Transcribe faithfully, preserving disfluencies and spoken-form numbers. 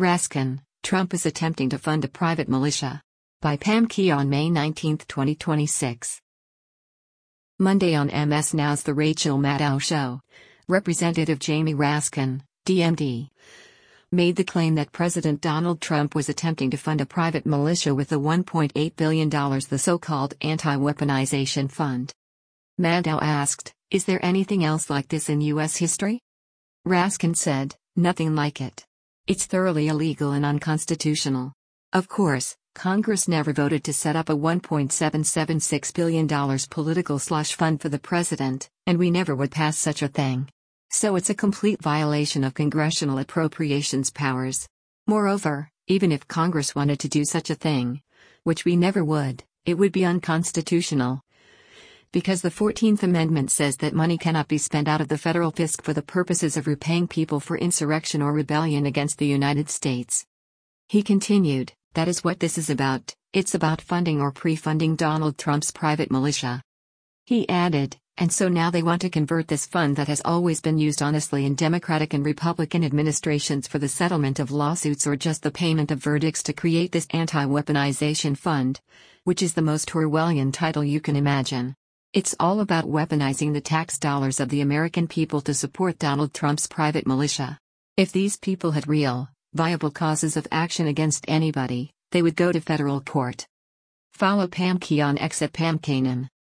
Raskin, Trump is attempting to fund a private militia. By Pam Key on May nineteenth, twenty twenty-six. Monday on M S Now's The Rachel Maddow Show, Representative Jamie Raskin, D M D, made the claim that President Donald Trump was attempting to fund a private militia with the one point eight billion dollars the so-called Anti-Weaponization Fund. Maddow asked, "Is there anything else like this in U S history?" Raskin said, "Nothing like it. It's thoroughly illegal and unconstitutional. Of course, Congress never voted to set up a one point seven seven six billion dollars political slush fund for the president, and we never would pass such a thing. So it's a complete violation of congressional appropriations powers. Moreover, even if Congress wanted to do such a thing, which we never would, it would be unconstitutional. Because the fourteenth Amendment says that money cannot be spent out of the federal fisc for the purposes of repaying people for insurrection or rebellion against the United States." He continued, "That is what this is about, it's about funding or pre-funding Donald Trump's private militia." He added, "And so now they want to convert this fund that has always been used honestly in Democratic and Republican administrations for the settlement of lawsuits or just the payment of verdicts to create this anti-weaponization fund, which is the most Orwellian title you can imagine. It's all about weaponizing the tax dollars of the American people to support Donald Trump's private militia. If these people had real, viable causes of action against anybody, they would go to federal court." Follow Pam Key on X at Pam Kanan.